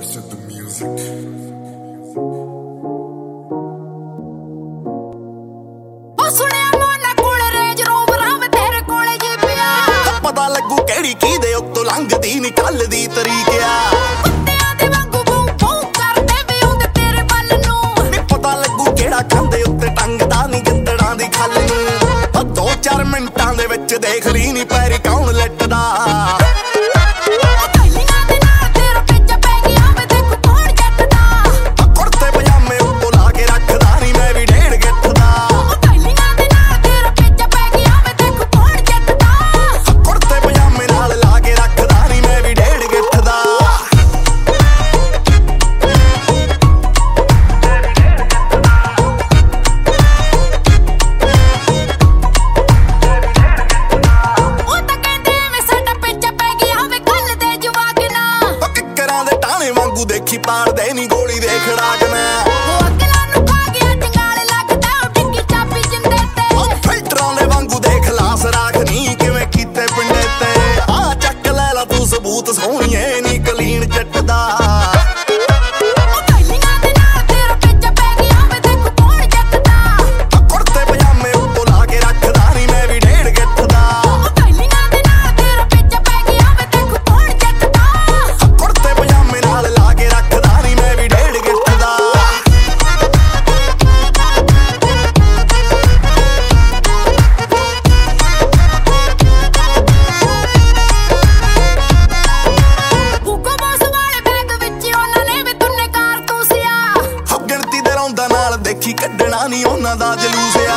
Arshad the music. पता लगू केड़ी की दे उत्तो लंघदी निकलदी तरीकिया पता लगू केड़ा खांदे उत्ते टंगदा नी गंदड़ा दी खल नूं 2-4 मिंटां दे विच देख ली नी पैरी कौन लटदा देखी पार दे नी गोली देख डाकना फिल्टरां दे वांगू देख लास राखनी किवें कीते पिंडे ते आ चक लै ला तू सबूत सोहणीए नी कलीन जट्टदा देखी कड्डना नी उन्हां दा जलूसिया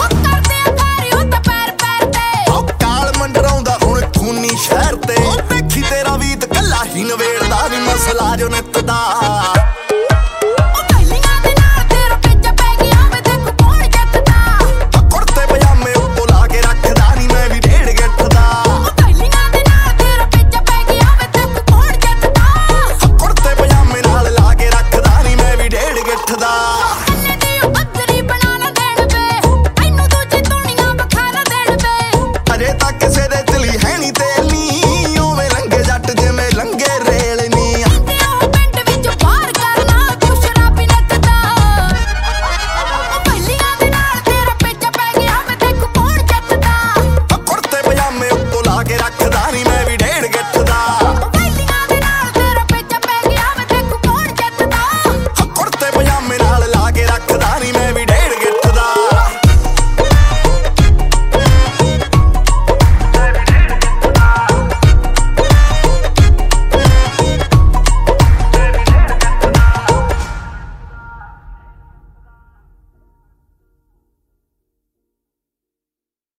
काल मंडराउंदा हुण खूनी शहर ते देखी तेरा वीत कल्ला ही नवेड़दा नी मसला जो नित